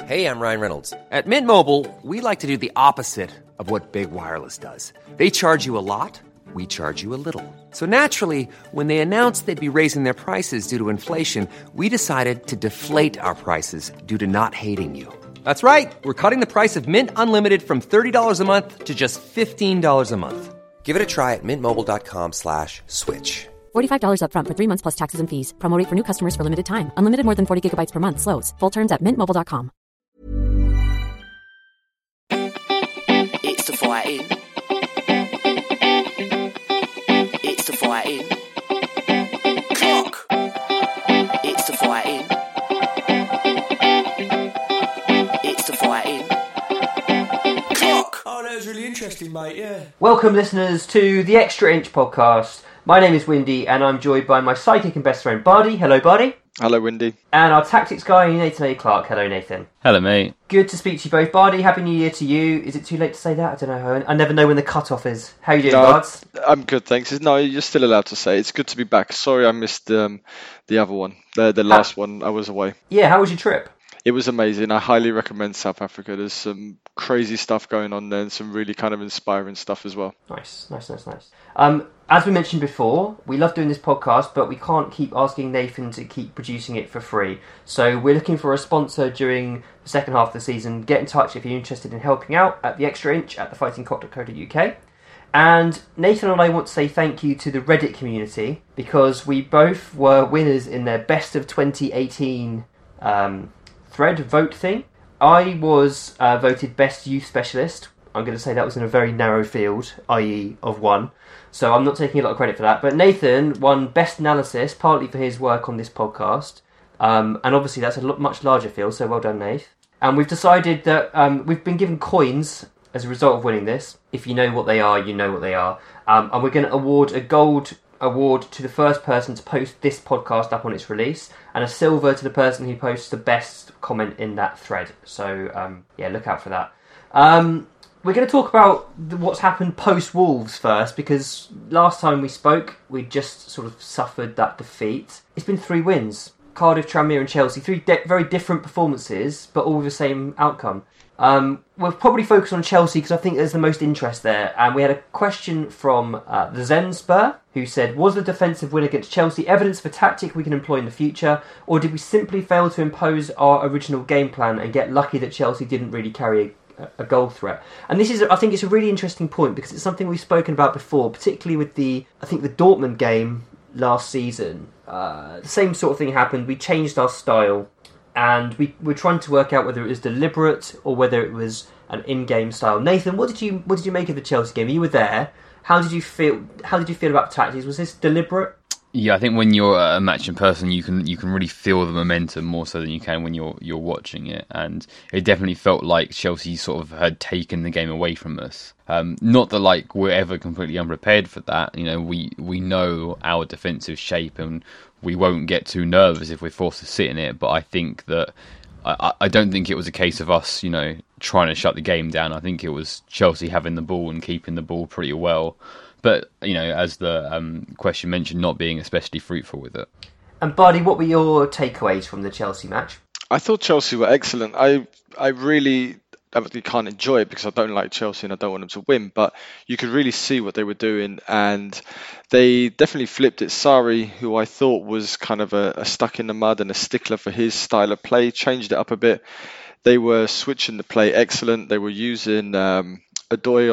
Hey, I'm Ryan Reynolds. At Mint Mobile, we like to do the opposite of what Big Wireless does. They charge you a lot, we charge you a little. So naturally, when they announced they'd be raising their prices due to inflation, we decided to deflate our prices due to not hating you. That's right. We're cutting the price of Mint Unlimited from $30 a month to just $15 a month. Give it a try at mintmobile.com/switch. $45 up front for 3 months plus taxes and fees. Promo rate for new customers for limited time. Unlimited more than 40 gigabytes per month. Slows full terms at mintmobile.com. It's the fighting. It's the fighting. Clock. It's the fighting. It's the fighting. Clock. Oh, that was really interesting, mate, yeah. Welcome, listeners, to the Extra Inch podcast. My name is Windy, and I'm joined by my sidekick and best friend, Bardi. Hello, Bardi. Hello, Windy. And our tactics guy, Nathan A. Clark. Hello, Nathan. Hello, mate. Good to speak to you both. Bardi, Happy New Year to you. Is it too late to say that? I don't know. I never know when the cut-off is. How you doing, Bards? I'm good, thanks. No, you're still allowed to say. It's good to be back. Sorry I missed the other one. The last one, I was away. Yeah, how was your trip? It was amazing. I highly recommend South Africa. There's some crazy stuff going on there and some really kind of inspiring stuff as well. Nice. As we mentioned before, we love doing this podcast, but we can't keep asking Nathan to keep producing it for free. So we're looking for a sponsor during the second half of the season. Get in touch if you're interested in helping out at the Extra Inch at thefightingcock.co.uk. And Nathan and I want to say thank you to the Reddit community because we both were winners in their Best of 2018 thread vote thing. I was voted Best Youth Specialist. I'm going to say that was in a very narrow field, i.e. of one. So I'm not taking a lot of credit for that. But Nathan won Best Analysis, partly for his work on this podcast. And obviously that's a much larger field, so well done, Nath. And we've decided that we've been given coins as a result of winning this. If you know what they are, you know what they are. And we're going to award a gold award to the first person to post this podcast up on its release, and a silver to the person who posts the best comment in that thread. So, look out for that. We're going to talk about what's happened post-Wolves first, because last time we spoke, we just sort of suffered that defeat. It's been 3 wins. Cardiff, Tranmere and Chelsea. 3 very different performances, but all with the same outcome. We'll probably focus on Chelsea because I think there's the most interest there. And we had a question from the Zenspur, who said, was the defensive win against Chelsea evidence of a tactic we can employ in the future, or did we simply fail to impose our original game plan and get lucky that Chelsea didn't really carry a goal threat? And this is, I think it's a really interesting point because it's something we've spoken about before, particularly with the Dortmund game last season. The same sort of thing happened. We changed our style, and we were trying to work out whether it was deliberate or whether it was an in-game style. Nathan, what did you make of the Chelsea game? You were there. How did you feel about the tactics? Was this deliberate? Yeah, I think when you're a matching person, you can really feel the momentum more so than you can when you're watching it, and it definitely felt like Chelsea sort of had taken the game away from us. Not that we're ever completely unprepared for that. You know, we know our defensive shape, and we won't get too nervous if we're forced to sit in it. But I think that I don't think it was a case of us, trying to shut the game down. I think it was Chelsea having the ball and keeping the ball pretty well. But, as the question mentioned, not being especially fruitful with it. And, Bardi, what were your takeaways from the Chelsea match? I thought Chelsea were excellent. I really can't enjoy it because I don't like Chelsea and I don't want them to win, but you could really see what they were doing, and they definitely flipped it. Sarri, who I thought was kind of a stuck in the mud and a stickler for his style of play, changed it up a bit. They were switching the play excellent. They were using Odoi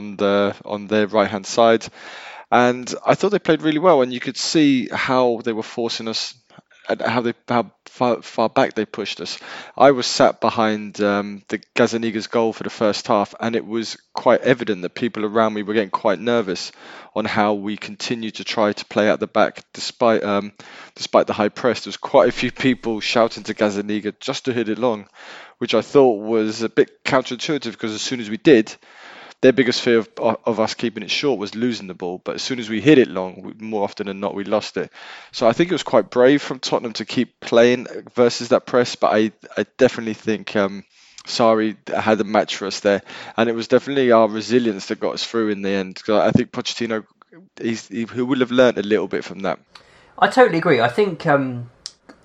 on their right hand side, and I thought they played really well. And you could see how they were forcing us, and how far back they pushed us. I was sat behind the Gazaniga's goal for the first half, and it was quite evident that people around me were getting quite nervous on how we continued to try to play at the back despite the high press. There was quite a few people shouting to Gazaniga just to hit it long, which I thought was a bit counterintuitive because as soon as we did, their biggest fear of us keeping it short was losing the ball. But as soon as we hit it long, more often than not, we lost it. So I think it was quite brave from Tottenham to keep playing versus that press. But I definitely think Sarri had a match for us there. And it was definitely our resilience that got us through in the end. I think Pochettino, he will have learnt a little bit from that. I totally agree. I think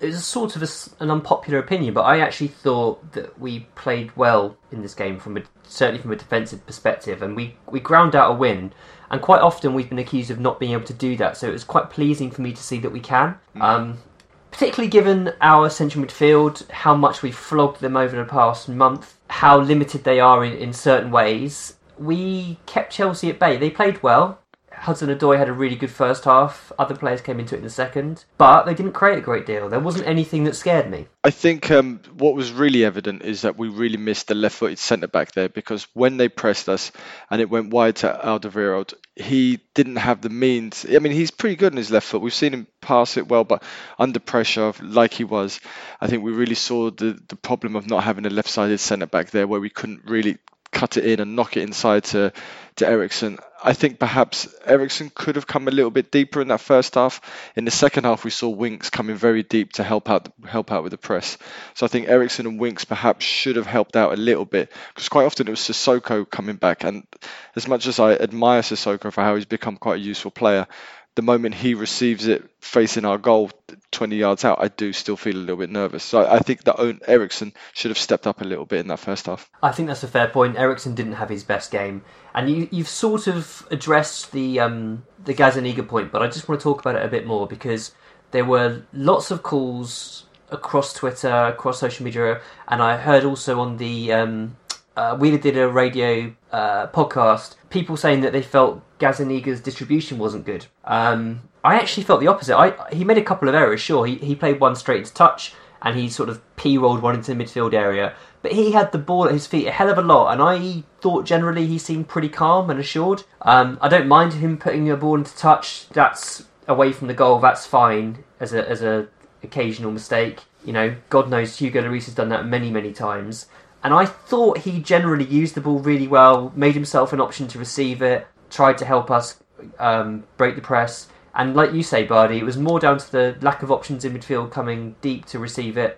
it was sort of an unpopular opinion, but I actually thought that we played well in this game, certainly from a defensive perspective, and we ground out a win. And quite often we've been accused of not being able to do that, so it was quite pleasing for me to see that we can. Particularly given our central midfield, how much we've flogged them over the past month, how limited they are in certain ways. We kept Chelsea at bay. They played well. Hudson-Odoi had a really good first half. Other players came into it in the second. But they didn't create a great deal. There wasn't anything that scared me. I think what was really evident is that we really missed the left-footed centre-back there, because when they pressed us and it went wide to Alderweireld, he didn't have the means. I mean, he's pretty good on his left foot. We've seen him pass it well, but under pressure, like he was, I think we really saw the problem of not having a left-sided centre-back there, where we couldn't really cut it in and knock it inside to Eriksen. I think perhaps Eriksen could have come a little bit deeper in that first half. In the second half, we saw Winks coming very deep to help out with the press. So I think Eriksen and Winks perhaps should have helped out a little bit, because quite often it was Sissoko coming back. And as much as I admire Sissoko for how he's become quite a useful player, the moment he receives it facing our goal 20 yards out, I do still feel a little bit nervous. So I think that Eriksen should have stepped up a little bit in that first half. I think that's a fair point. Eriksen didn't have his best game. And you've sort of addressed the Gazzaniga point, but I just want to talk about it a bit more, because there were lots of calls across Twitter, across social media, and I heard also on the Wheeler did a radio podcast, people saying that they felt Gazzaniga's distribution wasn't good. I actually felt the opposite. He made a couple of errors, sure. He played one straight into touch, and he sort of p-rolled one into the midfield area. But he had the ball at his feet a hell of a lot, and I thought generally he seemed pretty calm and assured. I don't mind him putting a ball into touch. That's away from the goal. That's fine as a occasional mistake. You know, God knows Hugo Lloris has done that many, many times. And I thought he generally used the ball really well, made himself an option to receive it, tried to help us break the press. And like you say, Bardi, it was more down to the lack of options in midfield coming deep to receive it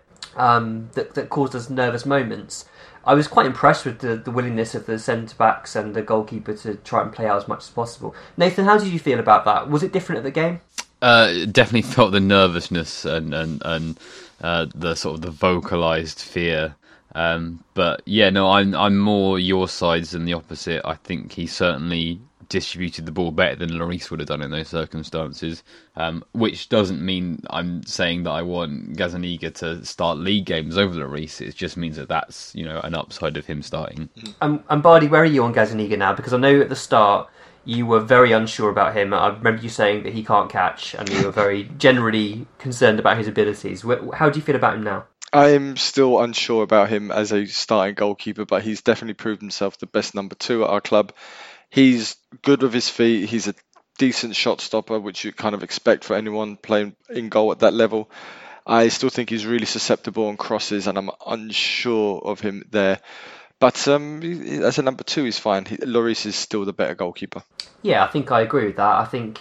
that caused us nervous moments. I was quite impressed with the willingness of the centre-backs and the goalkeeper to try and play out as much as possible. Nathan, how did you feel about that? Was it different at the game? Definitely felt the nervousness and the sort of the vocalised fear. But yeah, no, I'm more your sides than the opposite. I think he certainly distributed the ball better than Lloris would have done in those circumstances, which doesn't mean I'm saying that I want Gazzaniga to start league games over Lloris. It just means that that's, you know, an upside of him starting. And Bardi, where are you on Gazzaniga now? Because I know at the start you were very unsure about him. I remember you saying that he can't catch, and you were very generally concerned about his abilities. How do you feel about him now? I'm still unsure about him as a starting goalkeeper, but he's definitely proved himself the best number 2 at our club. He's good with his feet. He's a decent shot stopper, which you kind of expect for anyone playing in goal at that level. I still think he's really susceptible on crosses, and I'm unsure of him there. But as a number 2, he's fine. Lloris is still the better goalkeeper. Yeah, I think I agree with that. I think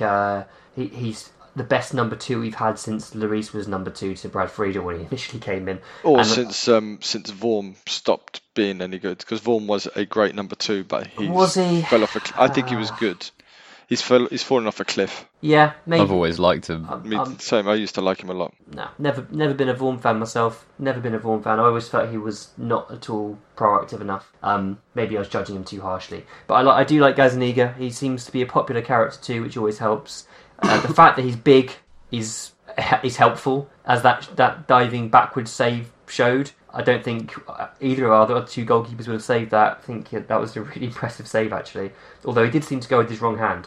he's the best number 2 we've had since Lloris was number 2 to Brad Friedel when he initially came in. Or since Vorm stopped being any good, because Vorm was a great number 2, but he fell off I think he was good. He's fallen off a cliff. Yeah, maybe. I've always liked him. Same, I used to like him a lot. No, never been a Vorm fan myself. Never been a Vorm fan. I always felt he was not at all proactive enough. Maybe I was judging him too harshly. But I do like Gazzaniga. He seems to be a popular character too, which always helps. The fact that he's big is helpful, as that diving backwards save showed. I don't think either of our other 2 goalkeepers would have saved that. I think that was a really impressive save, actually. Although he did seem to go with his wrong hand.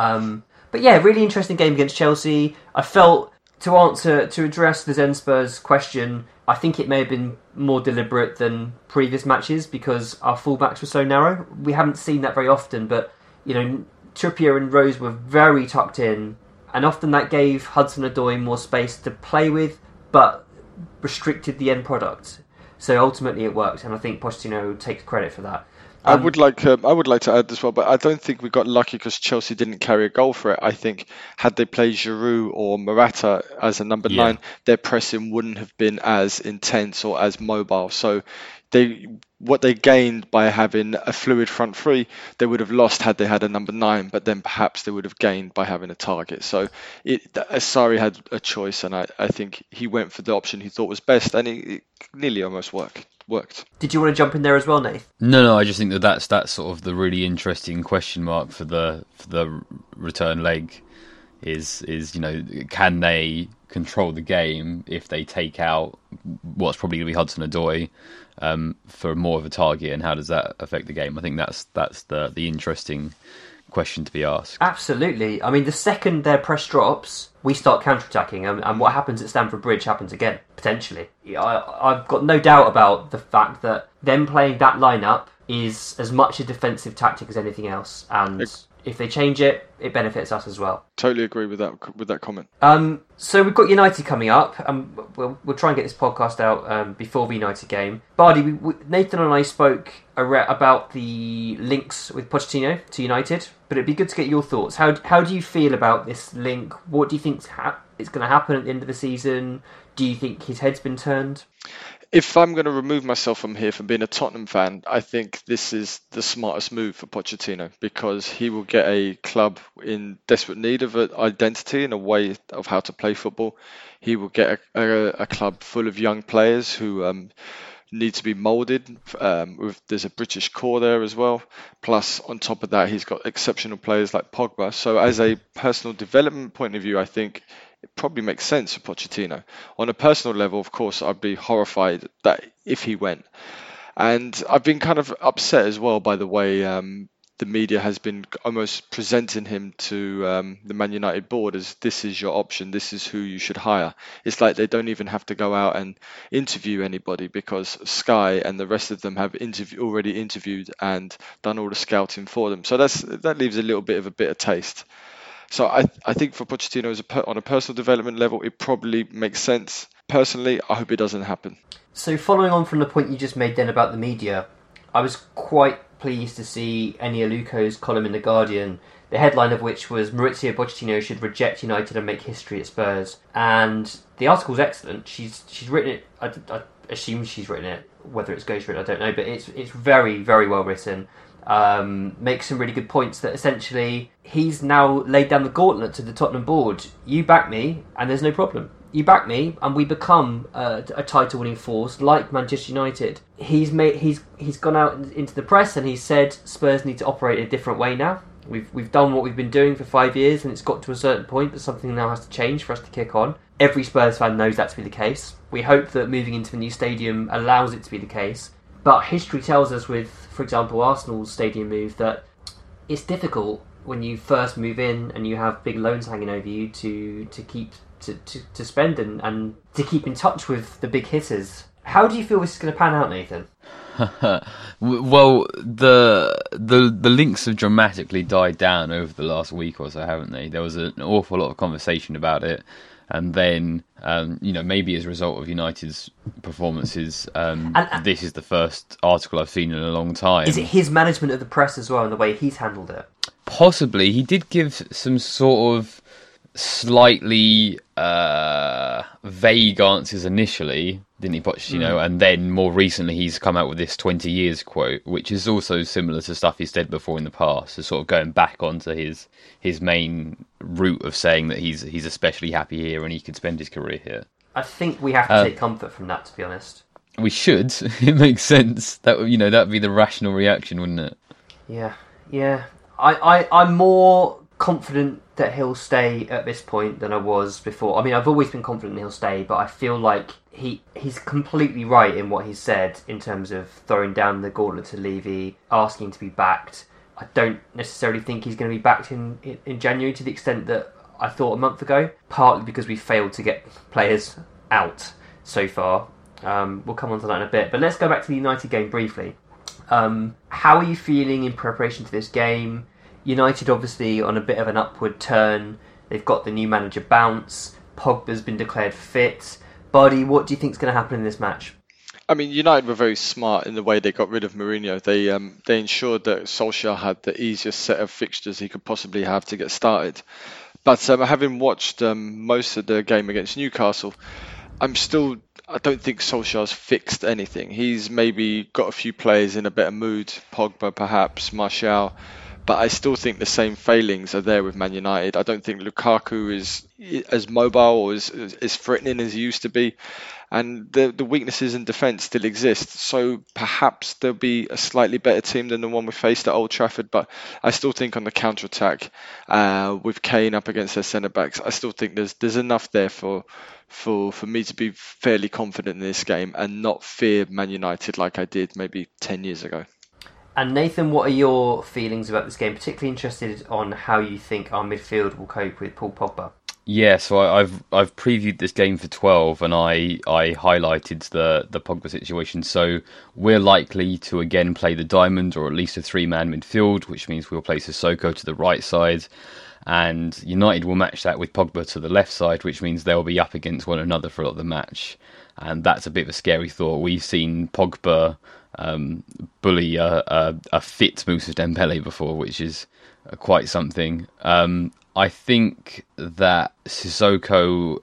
But yeah, really interesting game against Chelsea. I felt, to address the Zen Spurs question, I think it may have been more deliberate than previous matches because our fullbacks were so narrow. We haven't seen that very often, but you know, Trippier and Rose were very tucked in, and often that gave Hudson-Odoi more space to play with, but restricted the end product. So ultimately it worked, and I think Pochettino takes credit for that. I would like to add as well, but I don't think we got lucky because Chelsea didn't carry a goal for it. I think had they played Giroud or Morata as a number 9, their pressing wouldn't have been as intense or as mobile. So what they gained by having a fluid front three, they would have lost had they had a number 9, but then perhaps they would have gained by having a target. So Sarri had a choice, and I think he went for the option he thought was best, and it nearly almost worked. Did you want to jump in there as well, Nath? No, I just think that's sort of the really interesting question mark for the return leg is can they control the game if they take out what's probably going to be Hudson-Odoi for more of a target, and how does that affect the game? I think that's the interesting question to be asked. Absolutely. I mean, the second their press drops, we start counter-attacking, and what happens at Stamford Bridge happens again, potentially. I've got no doubt about the fact that them playing that lineup is as much a defensive tactic as anything else, and if they change it, it benefits us as well. Totally agree with that comment. So we've got United coming up. We'll try and get this podcast out before the United game. Bardi, Nathan and I spoke about the links with Pochettino to United, but it'd be good to get your thoughts. How do you feel about this link? What do you think is going to happen at the end of the season? Do you think his head's been turned? If I'm going to remove myself from here from being a Tottenham fan, I think this is the smartest move for Pochettino, because he will get a club in desperate need of an identity and a way of how to play football. He will get a club full of young players who need to be moulded. There's a British core there as well. Plus, on top of that, he's got exceptional players like Pogba. So as a personal development point of view, I think it probably makes sense for Pochettino. On a personal level, of course, I'd be horrified that if he went. And I've been kind of upset as well by the way the media has been almost presenting him to the Man United board as this is your option, this is who you should hire. It's like they don't even have to go out and interview anybody, because Sky and the rest of them have already interviewed and done all the scouting for them. So that leaves a little bit of a bitter taste. So I think for Pochettino, on a personal development level, it probably makes sense. Personally, I hope it doesn't happen. So following on from the point you just made then about the media, I was quite pleased to see Eni Aluko's column in The Guardian, the headline of which was Maurizio Pochettino should reject United and make history at Spurs. And the article's excellent. She's written it, I assume she's written it, whether it's ghostwritten, I don't know, but it's very, very well written. Makes some really good points that essentially he's now laid down the gauntlet to the Tottenham board. You back me and there's no problem. You back me and we become a title winning force like Manchester United. He's gone out into the press and he's said Spurs need to operate in a different way now. We've done what we've been doing for 5 years, and it's got to a certain point that something now has to change for us to kick on. Every Spurs fan knows that to be the case. We hope that moving into the new stadium allows it to be the case. But history tells us with, for example, Arsenal's stadium move, that it's difficult when you first move in and you have big loans hanging over you to keep to spend and to keep in touch with the big hitters. How do you feel this is going to pan out, Nathan? Well, the links have dramatically died down over the last week or so, haven't they? There was an awful lot of conversation about it. And then, maybe as a result of United's performances, this is the first article I've seen in a long time. Is it his management of the press as well and the way he's handled it? Possibly. He did give some sort of slightly vague answers initially, didn't he, Pochettino? And then more recently he's come out with this 20 years quote, which is also similar to stuff he's said before in the past, so sort of going back onto his main route of saying that he's especially happy here and he could spend his career here. I think we have to take comfort from that, to be honest. We should. It makes sense. That'd be the rational reaction, wouldn't it? Yeah. I'm more confident that he'll stay at this point than I was before. I mean, I've always been confident he'll stay, but I feel like he's completely right in what he said in terms of throwing down the gauntlet to Levy, asking to be backed. I don't necessarily think he's going to be backed in January to the extent that I thought a month ago, partly because we failed to get players out so far. We'll come on to that in a bit, but let's go back to the United game briefly. How are you feeling in preparation to this game? United obviously on a bit of an upward turn. They've got the new manager bounce. Pogba's been declared fit. Buddy, what do you think is going to happen in this match? I mean, United were very smart in the way they got rid of Mourinho. They ensured that Solskjaer had the easiest set of fixtures he could possibly have to get started. But having watched most of the game against Newcastle, I don't think Solskjaer's fixed anything. He's maybe got a few players in a better mood, Pogba perhaps, Martial, but I still think the same failings are there with Man United. I don't think Lukaku is as mobile or as threatening as he used to be, and the weaknesses in defence still exist. So perhaps there'll be a slightly better team than the one we faced at Old Trafford, but I still think on the counter-attack, with Kane up against their centre-backs, I still think there's enough there for me to be fairly confident in this game and not fear Man United like I did maybe 10 years ago. And Nathan, what are your feelings about this game? Particularly interested on how you think our midfield will cope with Paul Pogba. Yeah, so I've previewed this game for 12, and I highlighted the Pogba situation. So we're likely to again play the diamond, or at least a three-man midfield, which means we'll play Sissoko to the right side, and United will match that with Pogba to the left side, which means they'll be up against one another for a lot of the match. And that's a bit of a scary thought. We've seen Pogba bully a fit Moussa Dembele before, which is quite something. I think that Sissoko,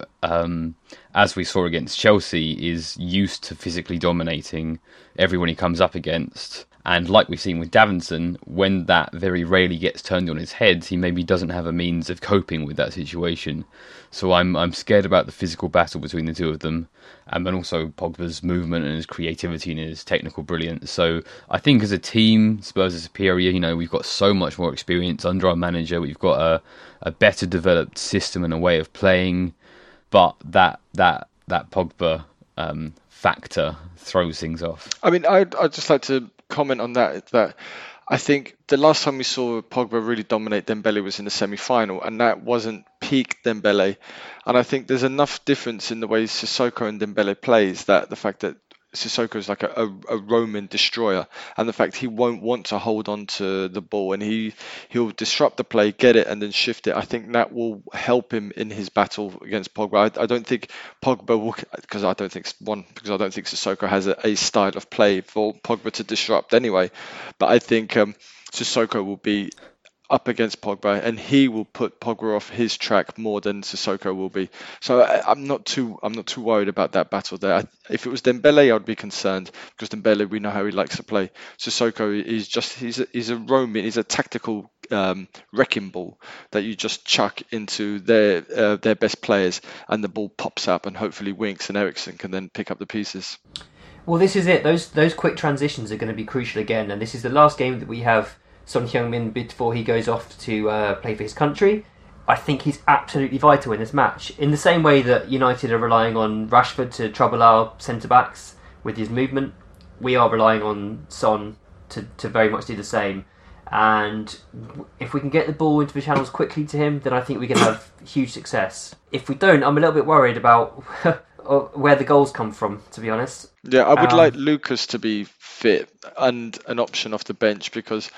as we saw against Chelsea, is used to physically dominating everyone he comes up against. And like we've seen with Davinson, when that very rarely gets turned on his head, he maybe doesn't have a means of coping with that situation. So I'm scared about the physical battle between the two of them, and then also Pogba's movement and his creativity and his technical brilliance. So I think as a team, Spurs are superior. You know, we've got so much more experience under our manager. We've got a better developed system and a way of playing, but that Pogba factor throws things off. I mean, I'd just like to comment on that I think the last time we saw Pogba really dominate Dembele was in the semi-final, and that wasn't peak Dembele. And I think there's enough difference in the way Sissoko and Dembele plays, that the fact that Sissoko is like a Roman destroyer, and the fact he won't want to hold on to the ball, and he'll disrupt the play, get it, and then shift it. I think that will help him in his battle against Pogba. I don't think Pogba will, because I don't think Sissoko has a style of play for Pogba to disrupt anyway. But I think Sissoko will be up against Pogba, and he will put Pogba off his track more than Sissoko will be. So I'm not too worried about that battle there. If it was Dembele, I'd be concerned, because Dembele, we know how he likes to play. Sissoko is he's a roaming, he's a tactical wrecking ball that you just chuck into their best players, and the ball pops up, and hopefully Winks and Eriksen can then pick up the pieces. Well, this is it. Those quick transitions are going to be crucial again, and this is the last game that we have Son Heung-min before he goes off to play for his country. I think he's absolutely vital in this match. In the same way that United are relying on Rashford to trouble our centre-backs with his movement, we are relying on Son to very much do the same. And if we can get the ball into the channels quickly to him, then I think we can have huge success. If we don't, I'm a little bit worried about where the goals come from, to be honest. Yeah, I would like Lucas to be fit and an option off the bench, because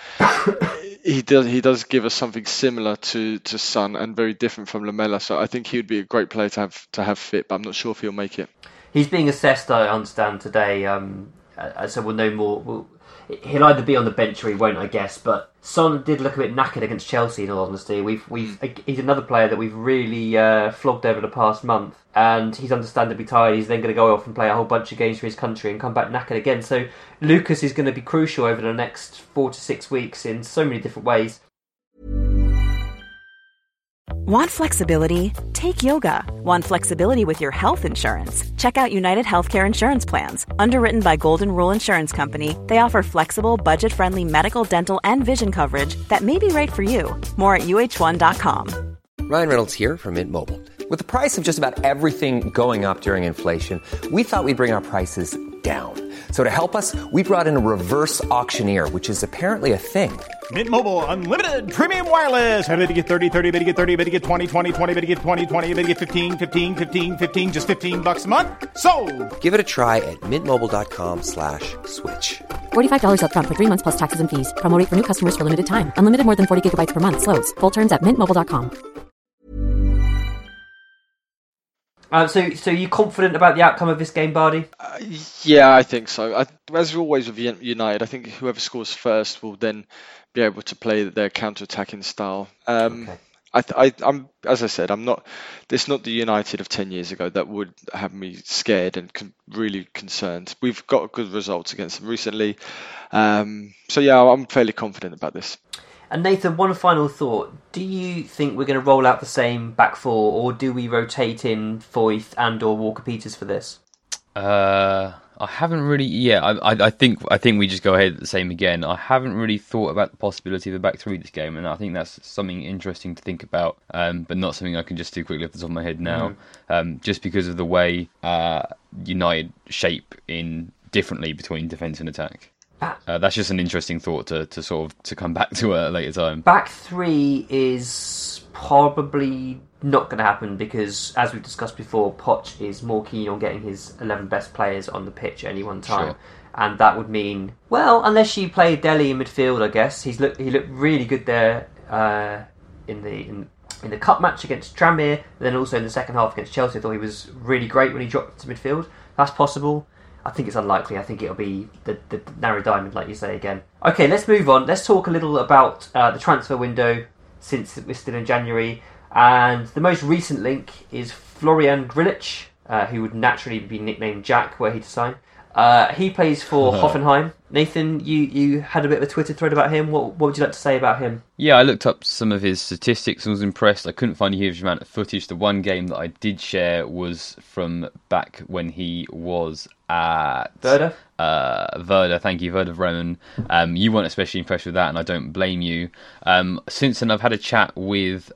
he does give us something similar to Son and very different from Lamela. So I think he would be a great player to have fit, but I'm not sure if he'll make it. He's being assessed, I understand, today, so we'll know more. He'll either be on the bench or he won't, I guess. But Son did look a bit knackered against Chelsea, in all honesty. He's another player that we've really flogged over the past month, and he's understandably tired. He's then going to go off and play a whole bunch of games for his country and come back knackered again. So Lucas is going to be crucial over the next 4 to 6 weeks in so many different ways. Want flexibility? Take yoga. Want flexibility with your health insurance? Check out United Healthcare Insurance Plans. Underwritten by Golden Rule Insurance Company, they offer flexible, budget-friendly medical, dental, and vision coverage that may be right for you. More at UH1.com. Ryan Reynolds here from Mint Mobile. With the price of just about everything going up during inflation, we thought we'd bring our prices down. So to help us, we brought in a reverse auctioneer, which is apparently a thing. Mint Mobile Unlimited Premium Wireless. How to get 30, 30, bit to get 30, bit to get 20, 20, 20, bit to get 20, 20, bit to get 15, 15, 15, 15, just $15 a month? Sold! Give it a try at mintmobile.com/switch. $45 up front for 3 months plus taxes and fees. Promo rate for new customers for limited time. Unlimited more than 40 gigabytes per month. Slows full terms at mintmobile.com. So you confident about the outcome of this game, Bardi? Yeah, I think so. As always with United, I think whoever scores first will then be able to play their counter-attacking style. Okay. I'm, as I said, I'm not. It's not the United of 10 years ago that would have me scared and really concerned. We've got good results against them recently, so yeah, I'm fairly confident about this. And Nathan, one final thought: do you think we're going to roll out the same back four, or do we rotate in Foyth and/or Walker-Peters for this? I haven't really. Yeah, I think we just go ahead the same again. I haven't really thought about the possibility of a back three this game, and I think that's something interesting to think about, but not something I can just do quickly off the top of my head now. Just because of the way United shape in differently between defence and attack. That's just an interesting thought to sort of to come back to at a later time. Back three is probably not going to happen because, as we've discussed before, Poch is more keen on getting his 11 best players on the pitch at any one time. Sure. And that would mean, well, unless you play Dele in midfield, I guess. He looked really good there in the cup match against Tranmere, and then also in the second half against Chelsea. I thought he was really great when he dropped to midfield. That's possible. I think it's unlikely. I think it'll be the narrow diamond, like you say again. Okay, let's move on. Let's talk a little about the transfer window since we're still in January. And the most recent link is Florian Grillitsch, who would naturally be nicknamed Jack were he to sign. He plays for Hoffenheim. Nathan, you had a bit of a Twitter thread about him. What would you like to say about him? Yeah, I looked up some of his statistics and was impressed. I couldn't find a huge amount of footage. The one game that I did share was from back when he was at Werder? Werder, thank you, Werder Bremen. You weren't especially impressed with that, and I don't blame you. Since then, I've had a chat with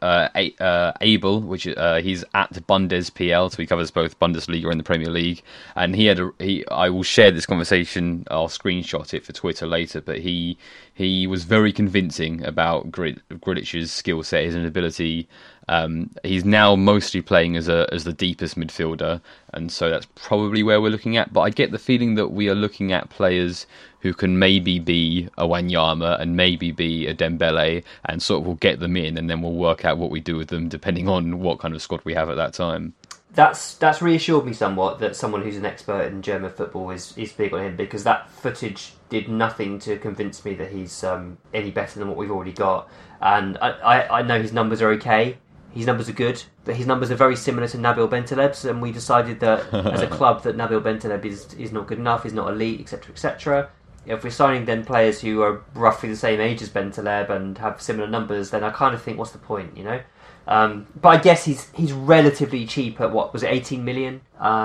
Abel, which he's at BundesPL, so he covers both Bundesliga and the Premier League. And I will share this conversation. I'll screenshot it for Twitter later. But he was very convincing about Grillitsch's skill set, his ability. He's now mostly playing as the deepest midfielder, and so that's probably where we're looking at. But I get the feeling that we are looking at players who can maybe be a Wanyama and maybe be a Dembele, and sort of we'll get them in, and then we'll work out what we do with them depending on what kind of squad we have at that time. That's reassured me somewhat that someone who's an expert in German football is big on him, because that footage did nothing to convince me that he's any better than what we've already got. And I know his numbers are okay. His numbers are good, but his numbers are very similar to Nabil Bentaleb's, and we decided that as a club that Nabil Bentaleb is not good enough, is not elite, etc., etc. If we're signing then players who are roughly the same age as Bentaleb and have similar numbers, then I kind of think, what's the point, you know? But I guess he's relatively cheap at, what was it, 18 million?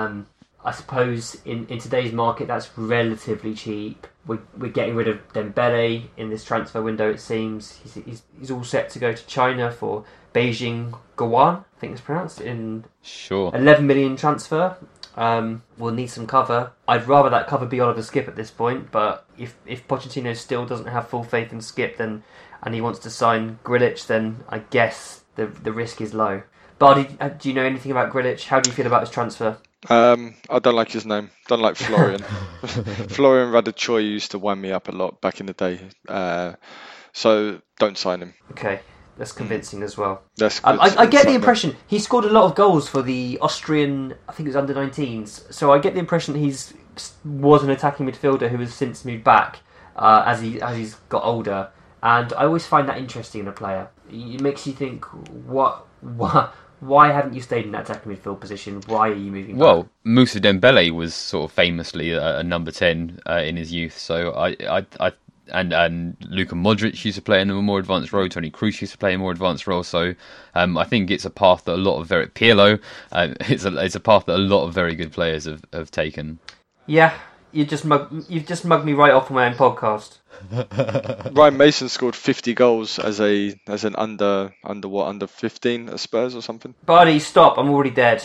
I suppose in today's market that's relatively cheap. We're getting rid of Dembele in this transfer window, it seems. He's all set to go to China for Beijing Guoan, I think it's pronounced, in Sure. 11 million transfer. We'll need some cover. I'd rather that cover be Oliver Skip at this point, but if Pochettino still doesn't have full faith in Skip and he wants to sign Grillitsch, then I guess the risk is low. Bardi, do you know anything about Grillitsch? How do you feel about his transfer? I don't like his name. Don't like Florian. Florian Radicchoi used to wind me up a lot back in the day. So don't sign him. Okay, that's convincing as well. I get the impression he scored a lot of goals for the Austrian, I think it was under-19s. So I get the impression that was an attacking midfielder who has since moved back as he's got older. And I always find that interesting in a player. It makes you think, why haven't you stayed in that attacking midfield position? Why are you moving back? Well, Moussa Dembele was sort of famously a number 10 in his youth, so and Luka Modric used to play in a more advanced role. Toni Kroos used to play in a more advanced role. So I think it's a path that Pirlo. It's a path that a lot of very good players have taken. Yeah, you've just mugged me right off on my own podcast. Ryan Mason scored 50 goals as an under 15 at Spurs or something. Bardi, stop! I'm already dead.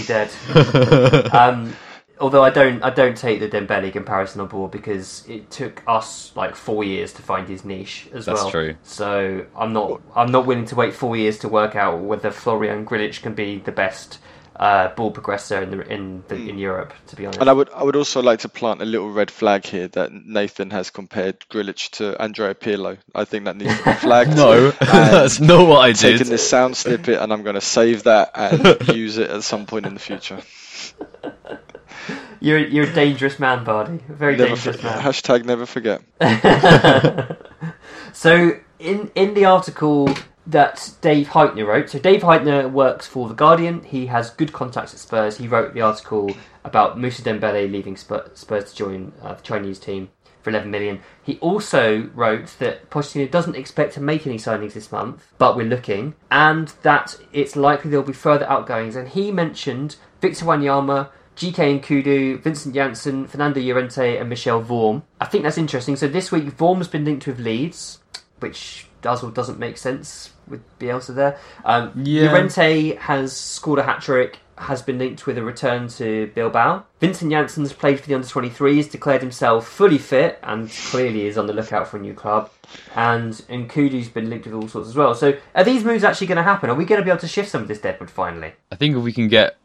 Although I don't take the Dembele comparison on board, because it took us like 4 years to find his niche as well. That's true. So I'm not willing to wait 4 years to work out whether Florian Grillitsch can be the best ball progressor in Europe, to be honest. And I would also like to plant a little red flag here that Nathan has compared Grilic to Andrea Pirlo. I think that needs to be flagged. No, that's not what I did. Taking this sound snippet, and I'm going to save that and use it at some point in the future. You're a dangerous man, Bardi. A very dangerous man. Hashtag never forget. So in the article that Dave Heitner wrote, so Dave Heitner works for The Guardian. He has good contacts at Spurs. He wrote the article about Moussa Dembele leaving Spurs to join the Chinese team for 11 million. He also wrote that Pochettino doesn't expect to make any signings this month, but we're looking, and that it's likely there'll be further outgoings. And he mentioned Victor Wanyama, GK Nkudu, Vincent Janssen, Fernando Llorente and Michel Vorm. I think that's interesting. So this week Vorm's been linked with Leeds, which does or doesn't make sense with Bielsa there. Llorente has scored a hat-trick, has been linked with a return to Bilbao. Vincent Janssen's played for the under-23s, declared himself fully fit and clearly is on the lookout for a new club. And Nkudu's been linked with all sorts as well. So are these moves actually going to happen? Are we going to be able to shift some of this deadwood finally? I think if we can get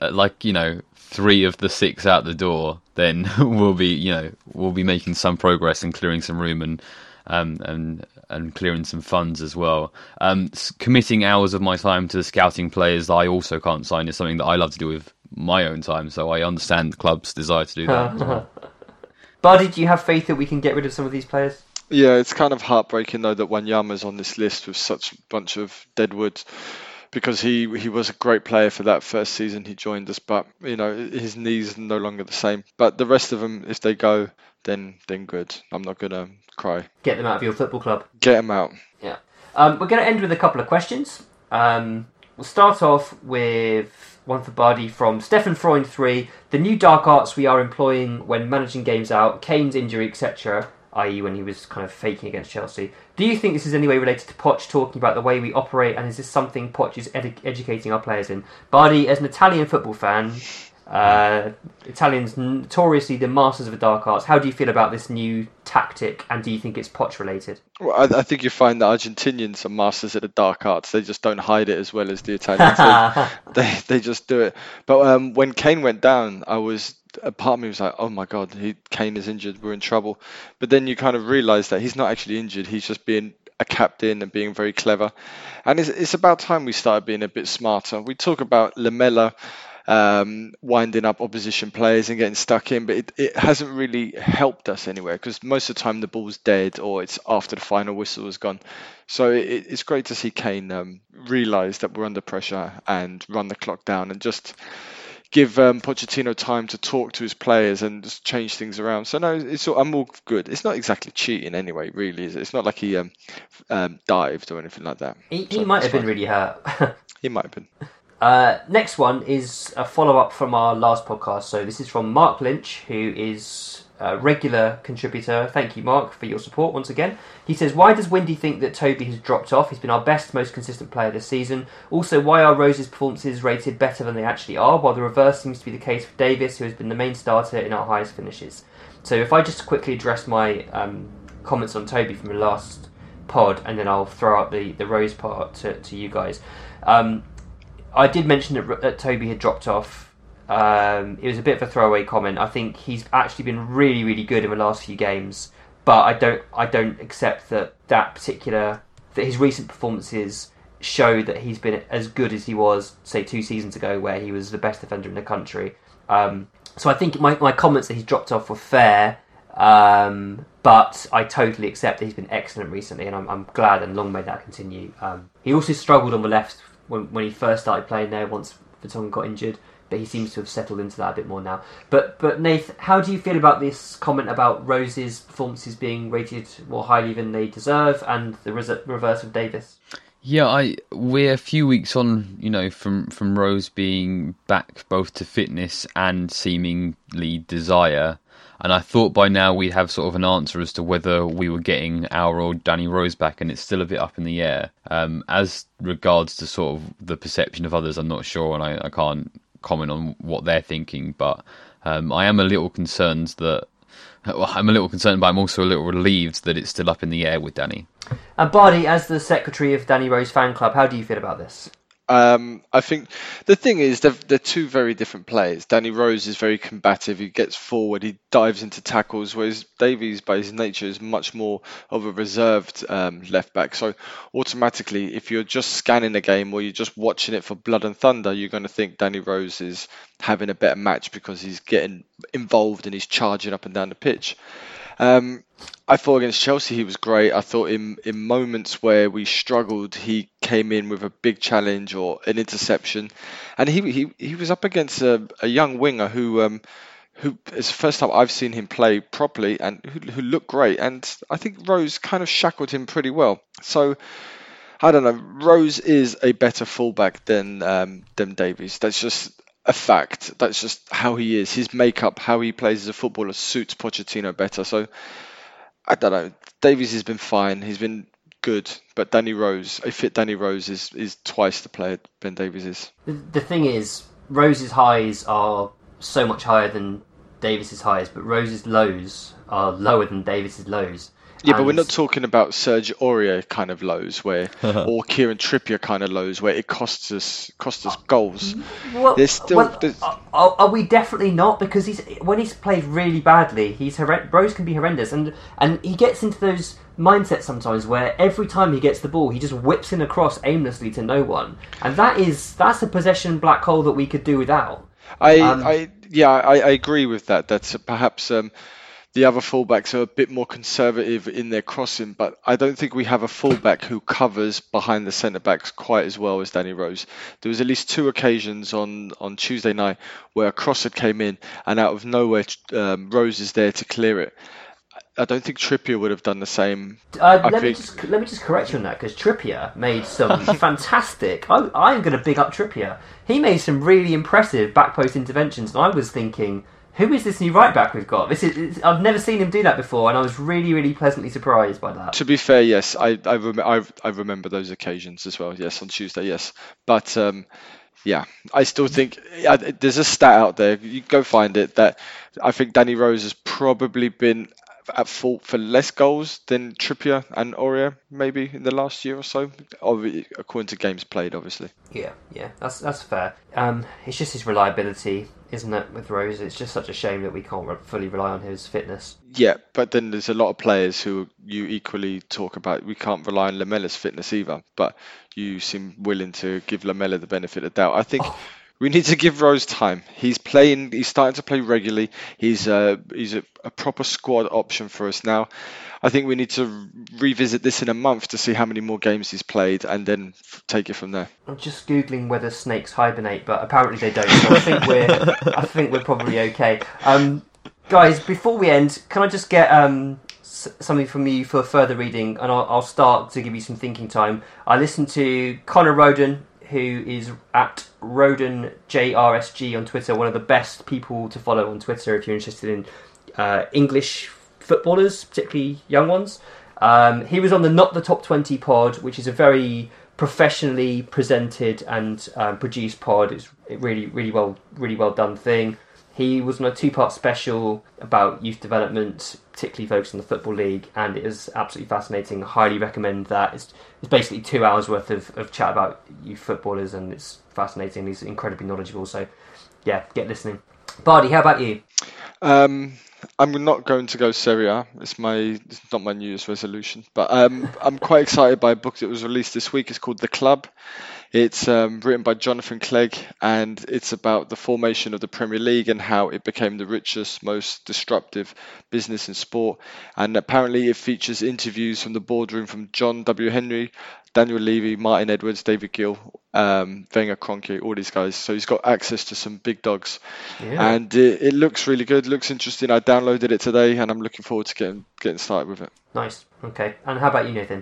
3 of the 6 out the door, then we'll be making some progress and clearing some room and clearing some funds as well. Committing hours of my time to scouting players that I also can't sign is something that I love to do with my own time, so I understand the club's desire to do that as well. Bardi, do you have faith that we can get rid of some of these players? Yeah, it's kind of heartbreaking though that Wanyama's on this list with such a bunch of deadwood, because he was a great player for that first season he joined us, but his knees are no longer the same. But the rest of them, if they go, then good. I'm not gonna cry. Get them out of your football club. Get them out. Yeah. We're going to end with a couple of questions. We'll start off with one for Bardi from Stefan Freund 3. The new dark arts we are employing when managing games out, Kane's injury, etc., i.e. when he was kind of faking against Chelsea. Do you think this is in any way related to Poch talking about the way we operate, and is this something Poch is educating our players in? Bardi, as an Italian football fan, Italians notoriously the masters of the dark arts, how do you feel about this new tactic, and do you think it's Poch related? Well, I think you find that Argentinians are masters at the dark arts. They just don't hide it as well as the Italians. they just do it. But when Kane went down, a part of me was like, oh my god, Kane is injured, we're in trouble. But then you kind of realise that he's not actually injured, he's just being a captain and being very clever. And it's about time we started being a bit smarter. We talk about Lamela winding up opposition players and getting stuck in, but it hasn't really helped us anywhere, because most of the time the ball's dead or it's after the final whistle has gone. So it's great to see Kane realise that we're under pressure and run the clock down and just give Pochettino time to talk to his players and just change things around. So no, I'm all good. It's not exactly cheating anyway, really, is it? It's not like he dived or anything like that. He might have been really hurt. He might have been. Next one is a follow-up from our last podcast. So this is from Mark Lynch, who is a regular contributor. Thank you, Mark, for your support once again. He says, why does Windy think that Toby has dropped off? He's been our best, most consistent player this season. Also, why are Rose's performances rated better than they actually are, while the reverse seems to be the case for Davis, who has been the main starter in our highest finishes? So if I just quickly address my comments on Toby from the last pod, and then I'll throw out the Rose part to you guys. I did mention that Toby had dropped off. It was a bit of a throwaway comment. I think he's actually been really, really good in the last few games, but I don't accept that his recent performances show that he's been as good as he was, say, 2 seasons ago, where he was the best defender in the country. So I think my comments that he's dropped off were fair, but I totally accept that he's been excellent recently, and I'm glad, and long may that continue. He also struggled on the left when he first started playing there once Vertonghen got injured, but he seems to have settled into that a bit more now. But Nath, how do you feel about this comment about Rose's performances being rated more highly than they deserve, and the reverse of Davis? Yeah, we're a few weeks on, from Rose being back both to fitness and seemingly desire. And I thought by now we'd have sort of an answer as to whether we were getting our old Danny Rose back, and it's still a bit up in the air. As regards to sort of the perception of others, I'm not sure, and I can't comment on what they're thinking, but I am a little concerned but I'm also a little relieved that it's still up in the air with Danny. And Bardi, as the secretary of Danny Rose fan club, how do you feel about this? I think the thing is they're two very different players. Danny Rose is very combative. He gets forward. He dives into tackles, whereas Davies, by his nature, is much more of a reserved left back. So automatically, if you're just scanning the game or you're just watching it for blood and thunder, you're going to think Danny Rose is having a better match because he's getting involved and he's charging up and down the pitch. I thought against Chelsea he was great. I thought in moments where we struggled, he came in with a big challenge or an interception, and he was up against a young winger who it's the first time I've seen him play properly and who looked great. And I think Rose kind of shackled him pretty well. So I don't know. Rose is a better fullback than Davies. That's just a fact. That's just how he is. His makeup, how he plays as a footballer, suits Pochettino better. So I don't know. Davies has been fine. He's been good, but a fit Danny Rose is twice the player Ben Davies is. The thing is, Rose's highs are so much higher than Davies's highs, but Rose's lows are lower than Davies's lows. Yeah, but we're not talking about Serge Aurier kind of lows, or Kieran Trippier kind of lows, where it costs us goals. Are we definitely not? Because when he's played really badly, Rose can be horrendous, and he gets into those mindsets sometimes where every time he gets the ball, he just whips in across aimlessly to no one, and that's a possession black hole that we could do without. I agree with that. That's perhaps. The other fullbacks are a bit more conservative in their crossing, but I don't think we have a fullback who covers behind the centre-backs quite as well as Danny Rose. There was at least 2 occasions on Tuesday night where a crosser came in and out of nowhere Rose is there to clear it. I don't think Trippier would have done the same. Let me just correct you on that, because Trippier made some fantastic... I'm going to big up Trippier. He made some really impressive back post interventions, and I was thinking... Who is this new right back we've got? I've never seen him do that before, and I was really, really pleasantly surprised by that. To be fair, yes, I remember those occasions as well. Yes, on Tuesday, yes, but I still think there's a stat out there. You go find it that I think Danny Rose has probably been at fault for less goals than Trippier and Aurier maybe in the last year or so, according to games played, obviously. Yeah, that's fair. It's just his reliability, isn't it, with Rose? It's just such a shame that we can't fully rely on his fitness. Yeah, but then there's a lot of players who you equally talk about. We can't rely on Lamella's fitness either, but you seem willing to give Lamella the benefit of the doubt. I think we need to give Rose time. He's starting to play regularly. He's a proper squad option for us now. I think we need to revisit this in a month to see how many more games he's played and then take it from there. I'm just Googling whether snakes hibernate, but apparently they don't. So I think we're probably okay. Guys, before we end, can I just get something from you for further reading, and I'll start to give you some thinking time. I listened to Connor Roden, who is at RodenJRSG on Twitter, one of the best people to follow on Twitter if you're interested in English footballers, particularly young ones. He was on the Not the Top 20 pod, which is a very professionally presented and produced pod. It's really well done thing. He was on a 2-part special about youth development, particularly focused on the Football League, and it is absolutely fascinating. I highly recommend that. It's basically 2 hours worth of chat about youth footballers, and it's fascinating. He's incredibly knowledgeable, so yeah, get listening. Bardi, how about you? I'm not going to go Serie A. It's not my New Year's resolution, but I'm quite excited by a book that was released this week. It's called The Club. It's written by Jonathan Clegg, and it's about the formation of the Premier League and how it became the richest, most disruptive business in sport. And apparently it features interviews from the boardroom from John W. Henry, Daniel Levy, Martin Edwards, David Gill, Wenger, Kroenke, all these guys. So he's got access to some big dogs. Yeah. And it looks really good, looks interesting. I downloaded it today and I'm looking forward to getting started with it. Nice. Okay. And how about you, Nathan?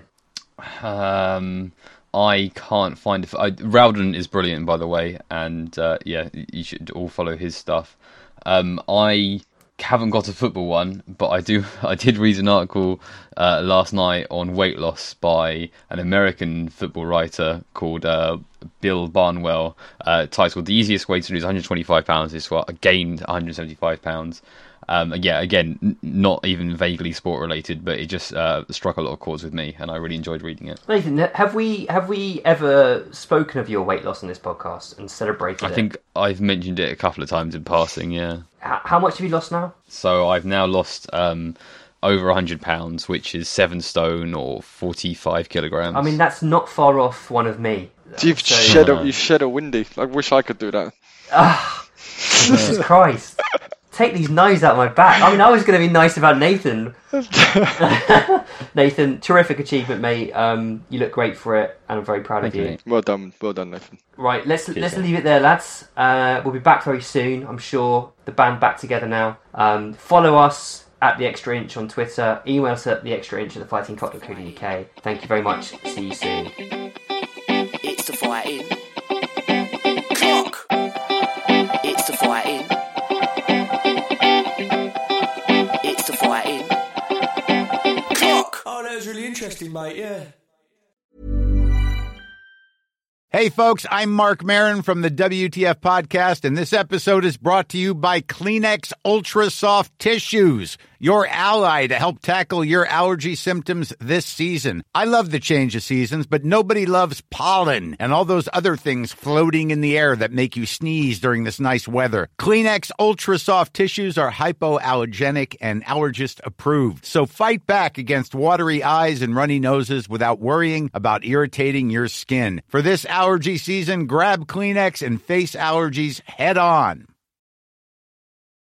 I can't find it. Rowden is brilliant, by the way, and you should all follow his stuff. I haven't got a football one, but I did read an article last night on weight loss by an American football writer called Bill Barnwell, titled "The Easiest Way to Lose 125 Pounds is what I gained 175 pounds." Yeah, again, not even vaguely sport related, but it just struck a lot of chords with me, and I really enjoyed reading it. Nathan, have we ever spoken of your weight loss on this podcast and celebrated it? I think I've mentioned it a couple of times in passing, yeah. How much have you lost now? So I've now lost over 100 pounds, which is 7 stone or 45 kilograms. I mean, that's not far off one of me. You've shed a windy. I wish I could do that. Jesus Christ. Take these knives out of my back. I mean, I was going to be nice about Nathan. Nathan, terrific achievement, mate. You look great for it, and I'm very proud of you. Well done, Nathan. Right, let's leave it there, lads. We'll be back very soon, I'm sure. The band back together now. Follow us at The Extra Inch on Twitter. Email us at theextrainch@thefightingcock.co.uk. Thank you very much. See you soon. It's the fighting cock. It's the fighting. It's the fighting cock. Oh, that was really interesting, mate, yeah. Hey, folks, I'm Mark Maron from the WTF Podcast, and this episode is brought to you by Kleenex Ultra Soft Tissues, your ally to help tackle your allergy symptoms this season. I love the change of seasons, but nobody loves pollen and all those other things floating in the air that make you sneeze during this nice weather. Kleenex Ultra Soft Tissues are hypoallergenic and allergist approved, so fight back against watery eyes and runny noses without worrying about irritating your skin. For this allergy season, grab Kleenex and face allergies head on.